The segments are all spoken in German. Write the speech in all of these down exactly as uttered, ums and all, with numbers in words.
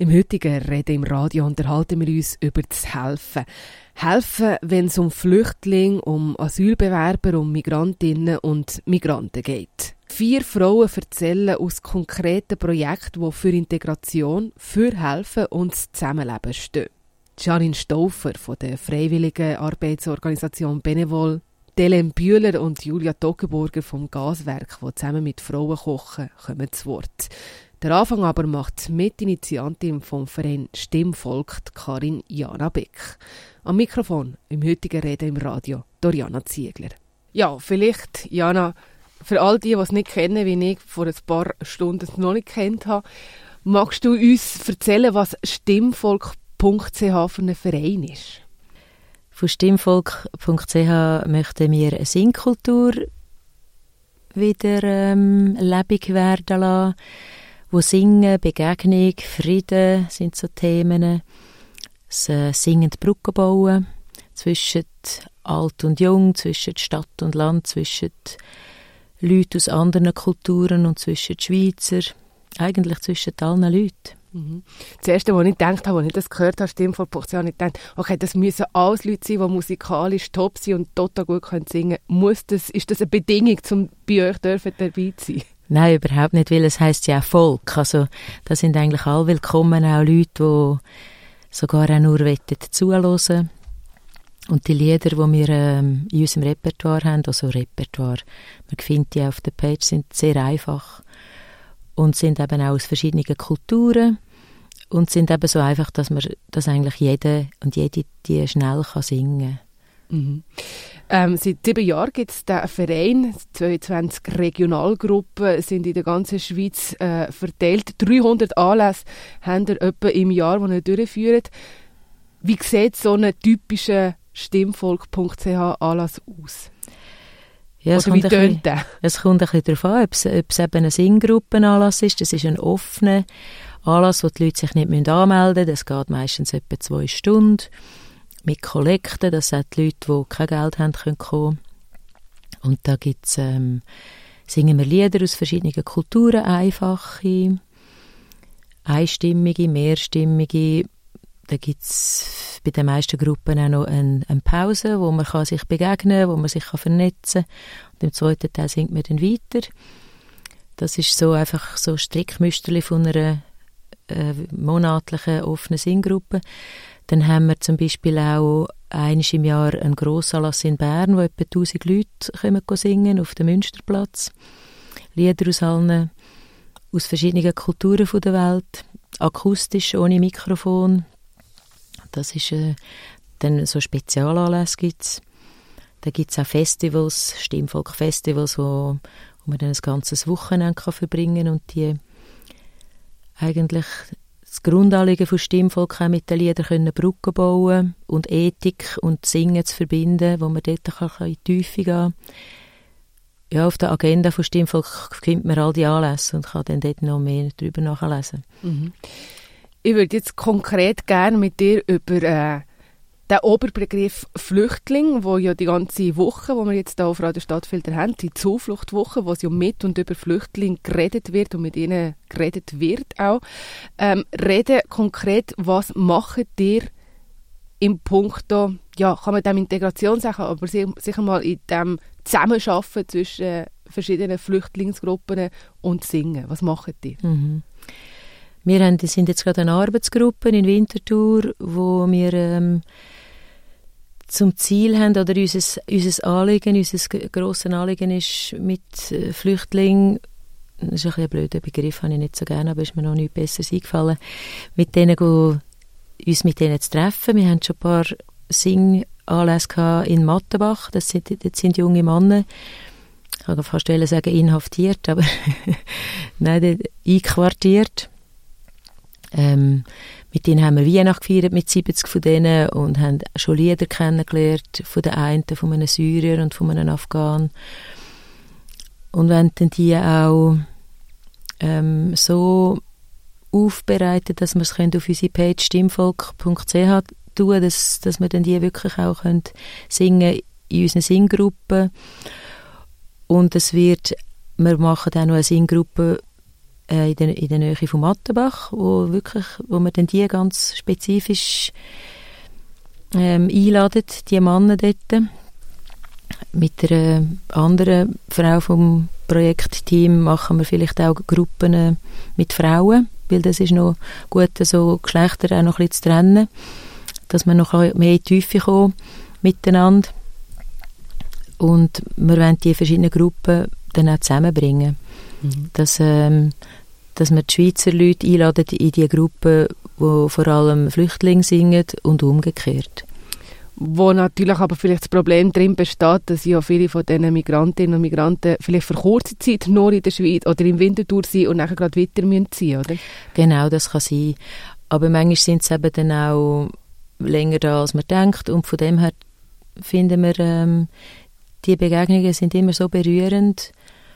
Im heutigen Reden im Radio unterhalten wir uns über das Helfen. Helfen, wenn es um Flüchtlinge, um Asylbewerber, um Migrantinnen und Migranten geht. Vier Frauen erzählen aus konkreten Projekten, die für Integration, für Helfen und das Zusammenleben stehen. Janine Stauffer von der freiwilligen Arbeitsorganisation Benevol, Delen Bühler und Julia Toggenburger vom Gaswerk, die zusammen mit Frauen kochen, kommen zu Wort. Der Anfang aber macht die Mitinitiantin vom Verein Stimmvolk, Karin Jana Beck. Am Mikrofon im heutigen Reden im Radio, Doriana Ziegler. Ja, vielleicht, Jana, für all die, die es nicht kennen, wie ich vor ein paar Stunden es noch nicht kennt habe, magst du uns erzählen, was Stimmvolk Punkt c h für ein Verein ist? Von Stimmvolk Punkt c h möchten wir eine Singkultur wieder ähm, lebendig werden lassen, wo Singen, Begegnung, Frieden sind so Themen. Das äh, Singend Brücken bauen zwischen Alt und Jung, zwischen Stadt und Land, zwischen Leuten aus anderen Kulturen und zwischen Schweizer, eigentlich zwischen allen Leuten. Mhm. Das Erste, was ich gedacht habe, als ich das gehört habe, Stimmvolk Punkt c h, habe ich gedacht, okay, das müssen alles Leute sein, die musikalisch top sind und total gut können singen können. Muss das, ist das eine Bedingung, um bei euch dürfen dabei zu sein? Nein, überhaupt nicht, weil es heisst ja auch Volk. Also, da sind eigentlich alle willkommen, auch Leute, die sogar auch nur zuhören. Und die Lieder, die wir ähm, in unserem Repertoire haben, also Repertoire, man findet die auf der Page, sind sehr einfach und sind eben auch aus verschiedenen Kulturen und sind eben so einfach, dass man, dass eigentlich jeder und jede die schnell kann singen kann. Mhm. Ähm, seit sieben Jahren gibt es diesen Verein. zweiundzwanzig Regionalgruppen sind in der ganzen Schweiz äh, verteilt. dreihundert Anlässe haben wir etwa im Jahr, die ihr durchführt. Wie sieht so ein typischer Stimmvolk Punkt c h Anlass aus? Ja, es, Oder kommt wie ein tönt der? Es kommt ein bisschen darauf an, ob es, ob es eben ein Singgruppenanlass ist. Das ist ein offener Anlass, wo die Leute sich nicht anmelden müssen. Das geht meistens etwa zwei Stunden. Mit Kollekten, dass auch die Leute, die kein Geld haben, können kommen. Und da gibt's, ähm, singen wir Lieder aus verschiedenen Kulturen, einfache, einstimmige, mehrstimmige. Da gibt es bei den meisten Gruppen auch noch eine, eine Pause, wo man kann sich begegnen kann, wo man sich kann vernetzen kann. Und im zweiten Teil singt man dann weiter. Das ist so einfach so ein Strickmüsterchen von einer äh, monatlichen offenen Singgruppe. Dann haben wir zum Beispiel auch einmal im Jahr einen Grossanlass in Bern, wo etwa tausend Leute kommen singen auf dem Münsterplatz. Lieder aus allen, aus verschiedenen Kulturen der Welt, akustisch, ohne Mikrofon. Das ist äh, dann so Spezialanlässe gibt's. Da gibt es auch Festivals, Stimmvolk-Festivals, wo, wo man dann ein ganzes Wochenende kann verbringen kann und die eigentlich das Grundanliegen von Stimmvolk auch mit den Liedern können Brücken bauen und Ethik und Singen zu verbinden, wo man dort kann in die Tiefe gehen. Ja, auf der Agenda von Stimmvolk findet man all die Anlässe und kann dann dort noch mehr darüber nachlesen. Mhm. Ich würde jetzt konkret gerne mit dir über äh, den Oberbegriff Flüchtling, wo ja die ganze Woche, wo wir jetzt hier auf Radio Stadtfilter haben, die Zufluchtwoche, wo es ja mit und über Flüchtlinge geredet wird und mit ihnen geredet wird auch. Ähm, reden konkret, was macht ihr im Punkto, ja, kann man dem Integration sagen, aber sicher mal in dem Zusammenarbeiten zwischen äh, verschiedenen Flüchtlingsgruppen und Singen. Was macht ihr? Mhm. Wir haben, sind jetzt gerade eine Arbeitsgruppe in Winterthur, wo wir ähm, zum Ziel haben, oder unser, unser Anliegen, unser grosses Anliegen ist mit äh, Flüchtlingen, das ist ein bisschen ein blöder Begriff, habe ich nicht so gerne, aber ist mir noch nichts Besseres eingefallen, mit denen go, uns mit denen zu treffen. Wir haben schon ein paar Singanlässe in Mattenbach, das sind, das sind junge Männer, ich kann fast sagen inhaftiert, aber nein, einquartiert. Ähm, mit denen haben wir Weihnachten gefeiert, mit siebzig von denen, und haben schon Lieder kennengelernt, von der einen, von einem Syrier und von einem Afghan. Und wenn dann die auch ähm, so aufbereitet, dass wir es auf unsere Page stimmvolk Punkt c h tun, dass, dass wir dann die wirklich auch können singen in unseren Singgruppen. Und es wird, wir machen dann noch eine Singgruppe äh, in, der, in der Nähe von Mattenbach, wo, wirklich, wo wir dann die ganz spezifisch ähm, einladen, die Männer dort. Mit einer anderen Frau vom Projektteam machen wir vielleicht auch Gruppen mit Frauen, weil das ist noch gut, so Geschlechter auch noch ein bisschen zu trennen, dass wir noch mehr in die Tiefe kommen miteinander. Und wir wollen die verschiedenen Gruppen dann auch zusammenbringen. Mhm. Dass, ähm, dass wir die Schweizer Leute einladen in die Gruppen, die vor allem Flüchtlinge singen und umgekehrt. Wo natürlich aber vielleicht das Problem drin besteht, dass ja viele von diesen Migrantinnen und Migranten vielleicht für kurze Zeit nur in der Schweiz oder im Winterthur sind und nachher gerade weiter müssen ziehen, oder? Genau, das kann sein. Aber manchmal sind sie eben dann auch länger da, als man denkt. Und von dem her finden wir, ähm, die Begegnungen sind immer so berührend,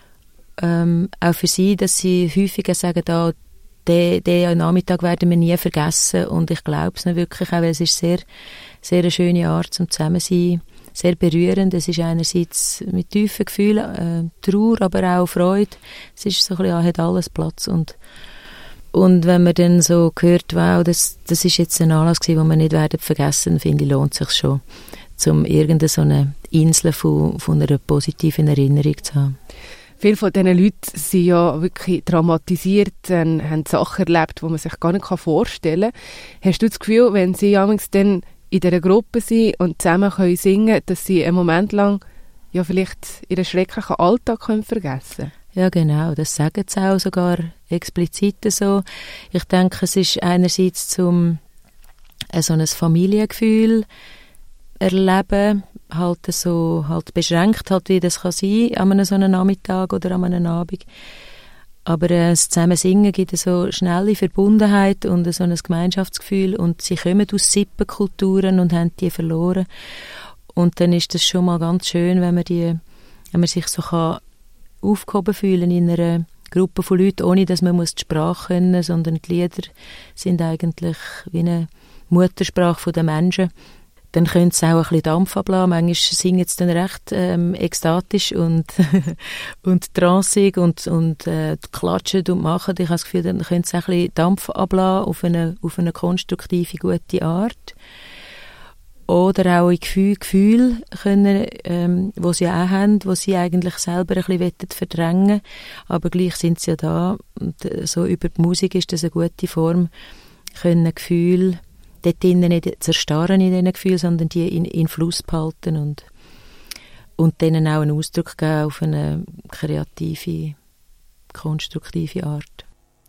ähm, auch für sie, dass sie häufiger sagen, da, den, den Nachmittag werden wir nie vergessen. Und ich glaube es nicht wirklich, auch weil es ist sehr, sehr eine schöne Art zum Zusammensein, sehr berührend. Es ist einerseits mit tiefen Gefühlen, äh, Trauer, aber auch Freude. Es ist so ein bisschen, ja, hat alles Platz. Und, und wenn man dann so hört, wow, das, das ist jetzt ein Anlass gewesen, den wir nicht werden vergessen, finde ich, lohnt es sich schon, um irgendeine so eine Insel von, von einer positiven Erinnerung zu haben. Viele von diesen Leuten sind ja wirklich traumatisiert, haben, haben Sachen erlebt, die man sich gar nicht vorstellen kann. Hast du das Gefühl, wenn sie dann in dieser Gruppe sind und zusammen können singen können, dass sie einen Moment lang ja vielleicht ihren schrecklichen Alltag können vergessen können? Ja, genau. Das sagen sie auch sogar explizit so. Ich denke, es ist einerseits zum äh, so ein Familiengefühl erleben, halt so halt beschränkt, halt, wie das kann sein an einem so einem Nachmittag oder an einem Abend. Aber äh, das Zusammensingen gibt so schnelle Verbundenheit und so ein Gemeinschaftsgefühl und sie kommen aus Sippenkulturen und haben die verloren. Und dann ist das schon mal ganz schön, wenn man, die, wenn man sich so kann aufgehoben fühlen in einer Gruppe von Leuten, ohne dass man muss die Sprache können, sondern die Lieder sind eigentlich wie eine Muttersprache der Menschen. Dann können sie auch ein bisschen Dampf ablassen. Manchmal singen sie dann recht ähm, ekstatisch und, und trancig und, und äh, klatschen und machen. Ich habe das Gefühl, dann können sie auch ein bisschen Dampf ablassen auf eine, auf eine konstruktive, gute Art. Oder auch in Gefühl, Gefühl können, ähm, die sie auch haben, die sie eigentlich selber ein bisschen verdrängen wollen. Aber gleich sind sie ja da. Und so über die Musik ist das eine gute Form, können Gefühle dort drinnen nicht zerstarren in diesen Gefühlen, sondern die in, in Fluss behalten und, und denen auch einen Ausdruck geben auf eine kreative, konstruktive Art.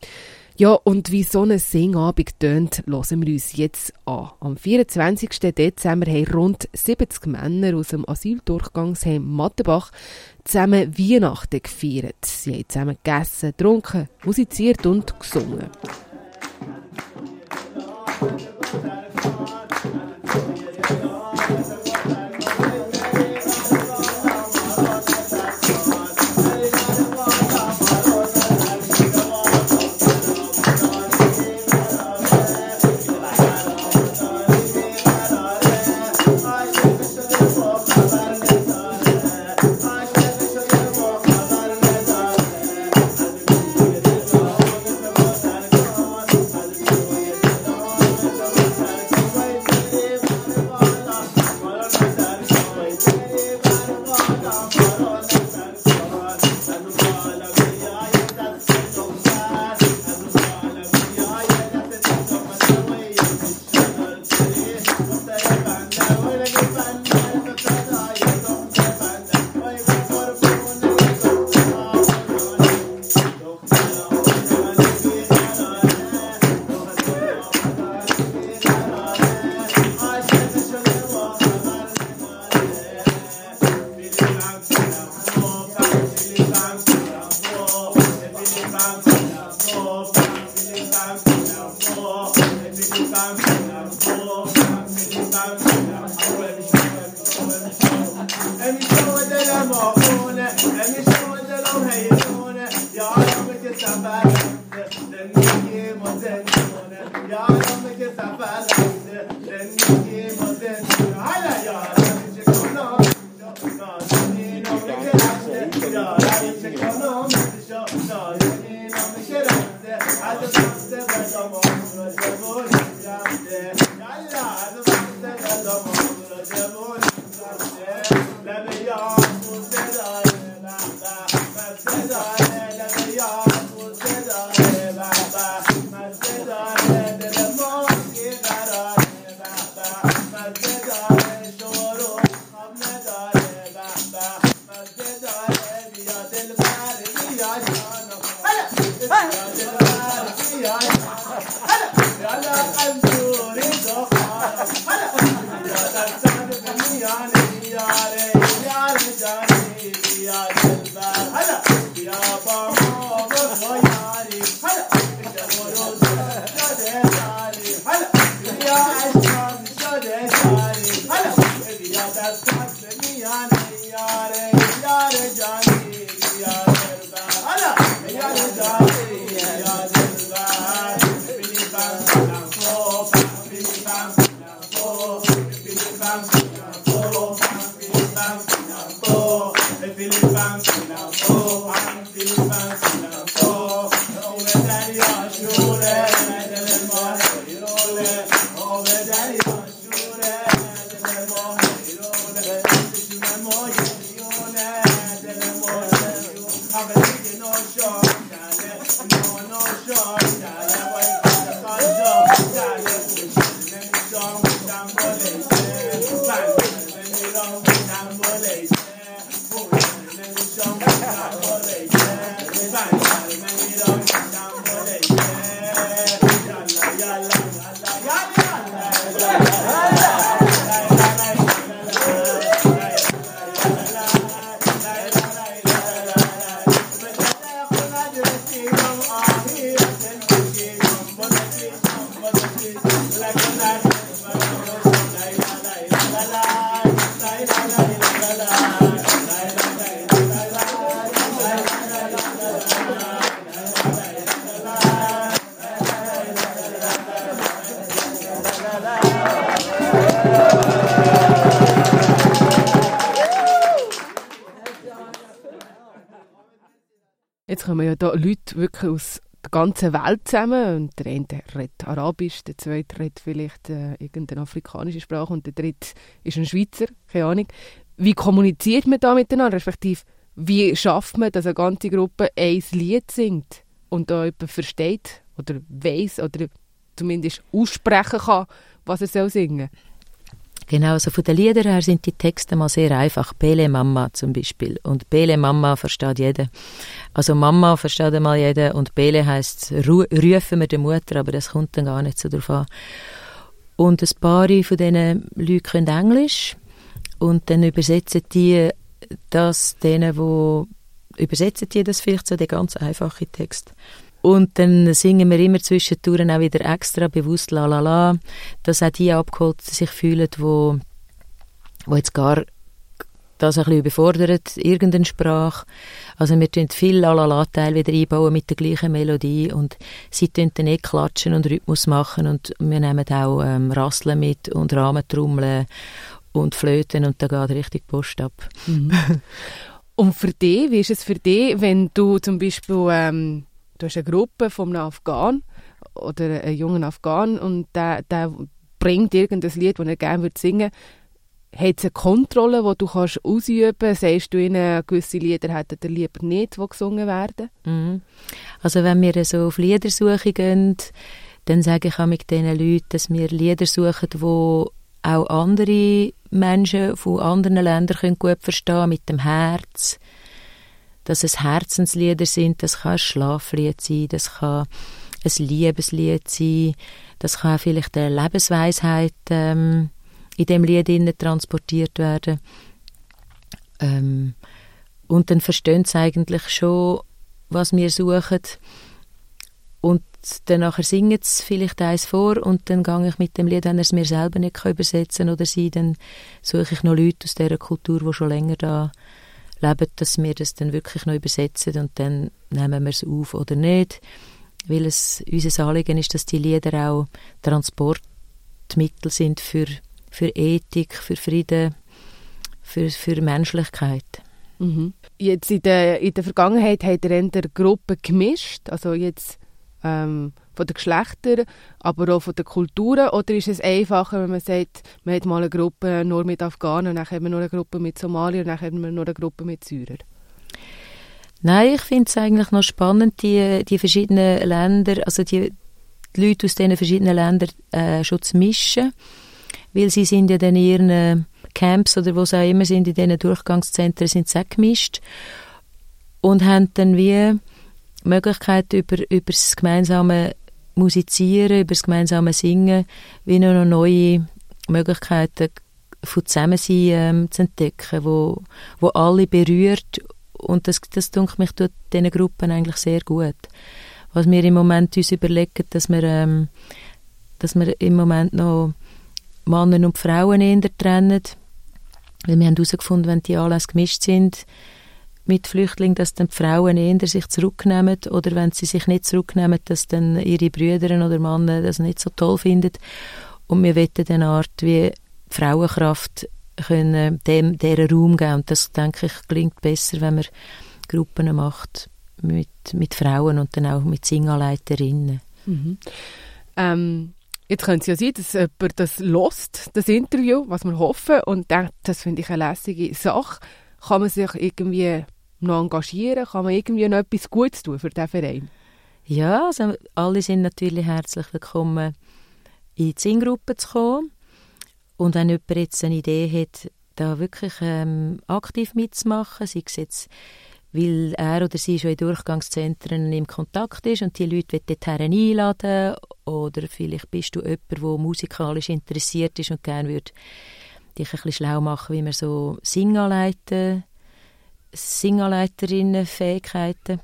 Ja, und wie so ein Singabend tönt, hören wir uns jetzt an. Am vierundzwanzigsten Dezember haben rund siebzig Männer aus dem Asyldurchgangsheim Mattenbach zusammen Weihnachten gefeiert. Sie haben zusammen gegessen, getrunken, musiziert und gesungen. Ja, Jetzt kommen ja da Leute wirklich aus der ganzen Welt zusammen. Und der eine redet Arabisch, der zweite redet vielleicht äh, irgendeine afrikanische Sprache und der dritte ist ein Schweizer, keine Ahnung. Wie kommuniziert man da miteinander? Respektive, wie schafft man, dass eine ganze Gruppe ein Lied singt und da jemand versteht oder weiss oder zumindest aussprechen kann, was er soll singen soll? Genau, also von den Liedern her sind die Texte mal sehr einfach. Bele Mama zum Beispiel. Und Bele Mama versteht jeder. Also Mama versteht einmal jeder und Bele heisst, ru- rufen wir die Mutter, aber das kommt dann gar nicht so drauf an. Und ein paar von diesen Leuten können Englisch und dann übersetzen die das denen, wo übersetzen die das vielleicht so, den ganz einfachen Text. Und dann singen wir immer zwischendurch auch wieder extra bewusst «La la la», dass auch die abgeholt sich fühlen, wo, wo jetzt gar das ein bisschen überfordert, irgendeine Sprache. Also wir tun viel «La la la»-Teil wieder einbauen mit der gleichen Melodie und sie tun dann eh klatschen und Rhythmus machen und wir nehmen auch ähm, Rasseln mit und Rahmentrommeln und Flöten und da geht richtig Post ab. Mhm. Und für dich, wie ist es für dich, wenn du zum Beispiel... Ähm Du hast eine Gruppe von einem Afghan oder einen jungen Afghan und der, der bringt irgendein Lied, das er gerne würde singen würde. Hat es eine Kontrolle, die du kannst ausüben kannst? Sagst du ihnen, gewisse Lieder hätten ihr lieber nicht, die gesungen werden? Mhm. Also wenn wir so auf Liedersuche gehen, dann sage ich auch mit diesen Leuten, dass wir Lieder suchen, die auch andere Menschen von anderen Ländern können gut verstehen können, mit dem Herz. Dass es Herzenslieder sind, das kann ein Schlaflied sein, das kann ein Liebeslied sein, das kann vielleicht eine Lebensweisheit ähm, in dem Lied transportiert werden. Ähm, und dann verstehen sie eigentlich schon, was wir suchen. Und dann nachher singen sie vielleicht eins vor und dann gehe ich mit dem Lied, wenn er es mir selber nicht übersetzen kann oder sie, dann suche ich noch Leute aus dieser Kultur, die schon länger da leben, dass wir das dann wirklich noch übersetzen und dann nehmen wir es auf oder nicht, weil es unser Anliegen ist, dass die Lieder auch Transportmittel sind für, für Ethik, für Frieden, für, für Menschlichkeit. Mhm. Jetzt in der, in der Vergangenheit hat ihr in der Gruppe gemischt, also jetzt ähm, von den Geschlechtern, aber auch von den Kulturen? Oder ist es einfacher, wenn man sagt, man hat mal eine Gruppe nur mit Afghanen, dann hat man nur eine Gruppe mit Somaliern, dann hat man nur eine Gruppe mit Syrern? Nein, ich finde es eigentlich noch spannend, die, die verschiedenen Länder, also die, die Leute aus diesen verschiedenen Ländern äh, schon zu mischen, weil sie sind ja dann in ihren Camps oder wo sie auch immer sind, in diesen Durchgangszentren sind sie auch gemischt und haben dann wie die Möglichkeit, über, über das gemeinsame Musizieren, über das gemeinsame Singen, wie noch neue Möglichkeiten von Zusammensein ähm, zu entdecken, wo, wo alle berührt. Und das, das denke mich, tut diesen Gruppen eigentlich sehr gut. Was wir im Moment uns überlegen, dass wir, ähm, dass wir im Moment noch Männer und Frauen eher trennen. Weil wir haben herausgefunden, wenn die Anlässe gemischt sind mit Flüchtlingen, dass dann die Frauen eher sich zurücknehmen oder wenn sie sich nicht zurücknehmen, dass dann ihre Brüder oder Männer das nicht so toll finden. Und wir wollen eine Art wie Frauenkraft können dem deren Raum geben. Und das, denke ich, gelingt besser, wenn man Gruppen macht mit, mit Frauen und dann auch mit Singaleiterinnen. Mhm. Ähm, jetzt könnte es ja sein, dass jemand das hört, das Interview, was wir hoffen, und denkt, das finde ich eine lässige Sache. Kann man sich irgendwie noch engagieren? Kann man irgendwie noch etwas Gutes tun für diesen Verein? Ja, also alle sind natürlich herzlich willkommen, in die Singgruppe zu kommen. Und wenn jemand jetzt eine Idee hat, da wirklich ähm, aktiv mitzumachen, sei es jetzt, weil er oder sie schon in Durchgangszentren im Kontakt ist und die Leute dorthin einladen, oder vielleicht bist du jemand, der musikalisch interessiert ist und gerne würde dich ein bisschen schlau machen, wie man so Singanleiten, Singanleiterinnen-Fähigkeiten,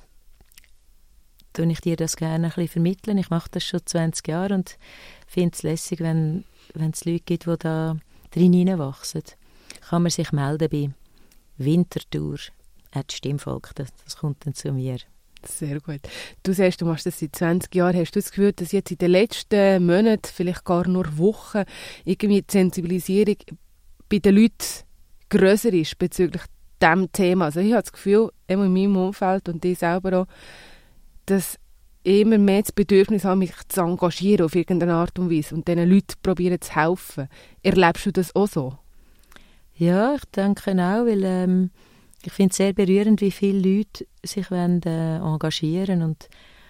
tue ich dir das gerne ein bisschen vermitteln. Ich mache das schon zwanzig Jahre und finde es lässig, wenn wenn es Leute gibt, die da drin hineinwachsen. Kann man sich melden bei Winterthur at Stimmvolk. Das, das kommt dann zu mir. Sehr gut. Du sagst, du machst das seit zwanzig Jahren. Hast du das Gefühl, dass jetzt in den letzten Monaten, vielleicht gar nur Wochen, irgendwie die Sensibilisierung bei den Leuten grösser ist bezüglich diesem Thema? Also ich habe das Gefühl, in meinem Umfeld und ich selber auch, dass immer mehr das Bedürfnis haben, mich zu engagieren auf irgendeine Art und Weise und diesen Leuten probieren zu helfen. Erlebst du das auch so? Ja, ich denke auch, weil ähm, ich finde es sehr berührend, wie viele Leute sich wollen, äh, engagieren und,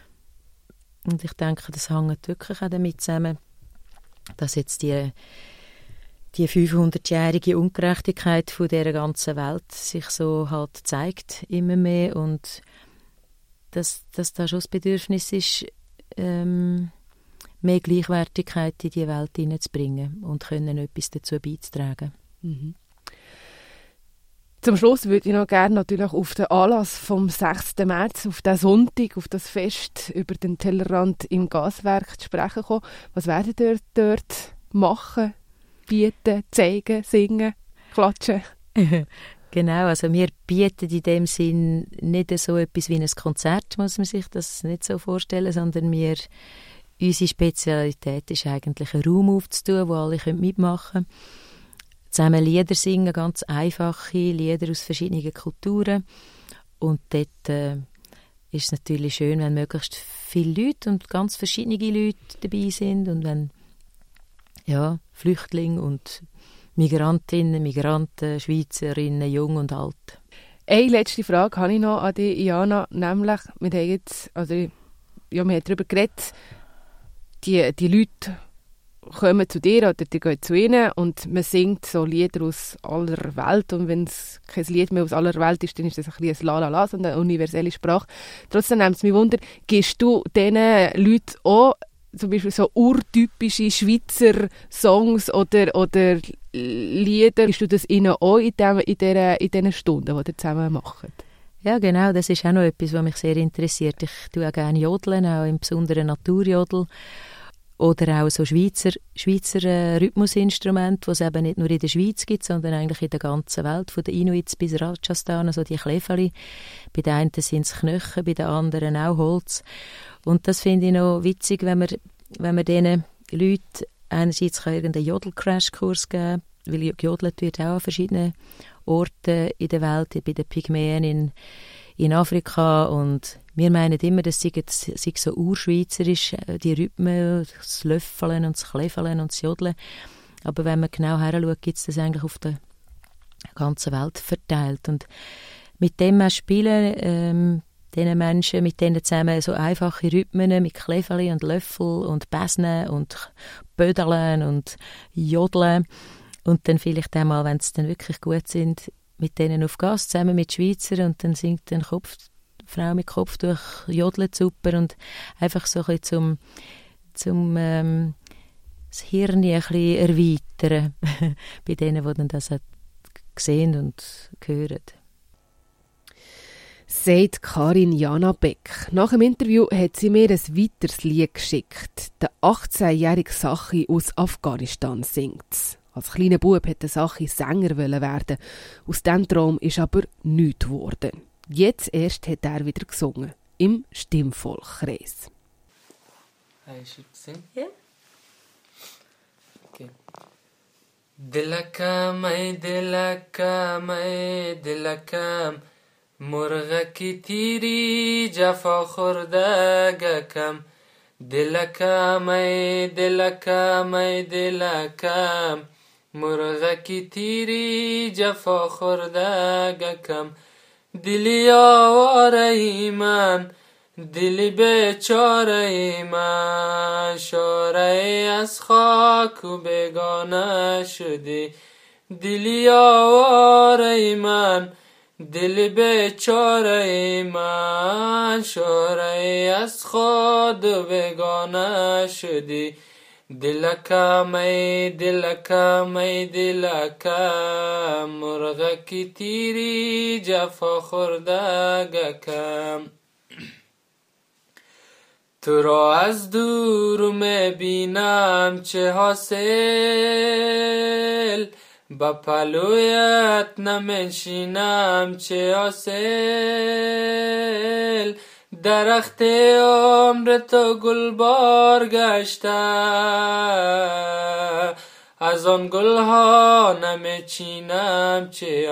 und ich denke, das hängt wirklich auch damit zusammen, dass jetzt die, die fünfhundertjährige Ungerechtigkeit von dieser ganzen Welt sich so halt zeigt, immer mehr, und dass, dass da schon das Bedürfnis ist, ähm, mehr Gleichwertigkeit in die Welt hineinzubringen und können etwas dazu beizutragen. Mhm. Zum Schluss würde ich noch gerne natürlich auf den Anlass vom sechsten März, auf den Sonntag, auf das Fest über den Tellerrand im Gaswerk zu sprechen kommen. Was werdet ihr dort machen, bieten, zeigen, singen, klatschen? Genau, also wir bieten in dem Sinn nicht so etwas wie ein Konzert, muss man sich das nicht so vorstellen, sondern wir, unsere Spezialität ist eigentlich, einen Raum aufzutun, wo alle mitmachen können. Zusammen Lieder singen, ganz einfache Lieder aus verschiedenen Kulturen. Und dort äh, ist es natürlich schön, wenn möglichst viele Leute und ganz verschiedene Leute dabei sind und wenn ja, Flüchtlinge und Migrantinnen, Migranten, Schweizerinnen, jung und alt. Eine letzte Frage habe ich noch an dich, Jana, nämlich, wir haben jetzt, also, ja, wir haben darüber geredet, die, die Leute kommen zu dir oder die gehen zu ihnen und man singt so Lieder aus aller Welt, und wenn es kein Lied mehr aus aller Welt ist, dann ist das ein bisschen ein Lalala, so eine universelle Sprache. Trotzdem nimmt es mich Wunder, gibst du diesen Leuten auch zum Beispiel so urtypische Schweizer Songs oder, oder Lieder, gibst du das ihnen auch in, dem, in, der, in diesen Stunden, die ihr zusammen macht? Ja, genau, das ist auch noch etwas, was mich sehr interessiert. Ich tue auch gerne Jodeln, auch im besonderen Naturjodel. Oder auch so Schweizer, Schweizer äh, Rhythmusinstrumente, die es eben nicht nur in der Schweiz gibt, sondern eigentlich in der ganzen Welt, von den Inuits bis Rajasthan, also die Klefeli. Bei den einen sind es Knöchel, bei den anderen auch Holz. Und das finde ich noch witzig, wenn man, wenn man diesen Leuten einerseits irgendeinen Jodel-Crashkurs geben kann, weil gejodelt wird auch an verschiedenen Orten in der Welt, bei den Pygmäen in, in Afrika und Wir meinen immer, das sei, sei so urschweizerisch, die Rhythmen, das Löffeln und das Klefeln und das Jodeln. Aber wenn man genau heranschaut, gibt es das eigentlich auf der ganzen Welt verteilt. Und mit dem auch spielen, ähm, diesen Menschen, mit denen zusammen so einfache Rhythmen mit Klefeli und Löffel und Bäsnen und Bödeln und Jodeln. Und dann vielleicht einmal, wenn sie dann wirklich gut sind, mit denen auf Gas, zusammen mit Schweizer, und dann singt dann Kopf, die Frau mit Kopf durch, jodelt super und einfach so ein bisschen zum, zum ähm, das Hirn ein bisschen erweitern bei denen, die dann das sehen und hören. Sagt Karin Jana Beck. Nach dem Interview hat sie mir ein weiteres Lied geschickt. Der achtzehnjährige Sachi aus Afghanistan singt. Als kleiner Bub wollte Sachi Sänger werden. Aus diesem Traum ist aber nichts geworden. Jetzt erst hat er wieder gesungen. Im Stimmvolkkreis. I should sing? Yeah. Okay. دلکم ای دلکم ای دلکم مرغکی تیری جفا خوردگکم دلکم ای دلکم ای دلکم مرغکی تیری جفا خوردگکم دلی آواره من دلی بیچاره من شاره از خاک و بیگانه شدی دلی آواره من دل بیچاره من شاره از خود و بیگانه شدی دلکم ای دلکم ای دلکم مرغکی تیری جفا خوردگکم تو را از دور میبینم چه حاصل با پلویت نمنشینم چه حاصل درخت عمر تو گلبار گشته از آن گلها نمیچینم چه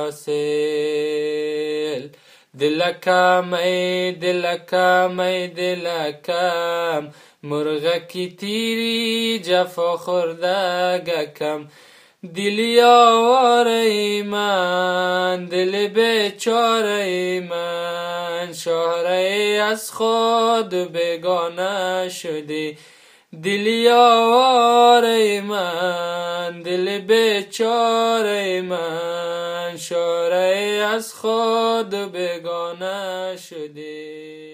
حاصل دلکم ای دلکم ای دلکم مرغکی تیری جفا خوردگکم دلی آواره من دل بیچاره من شهره از خود بیگانه شدی دلی آواره من دل بیچاره من شهره از خود بیگانه شدی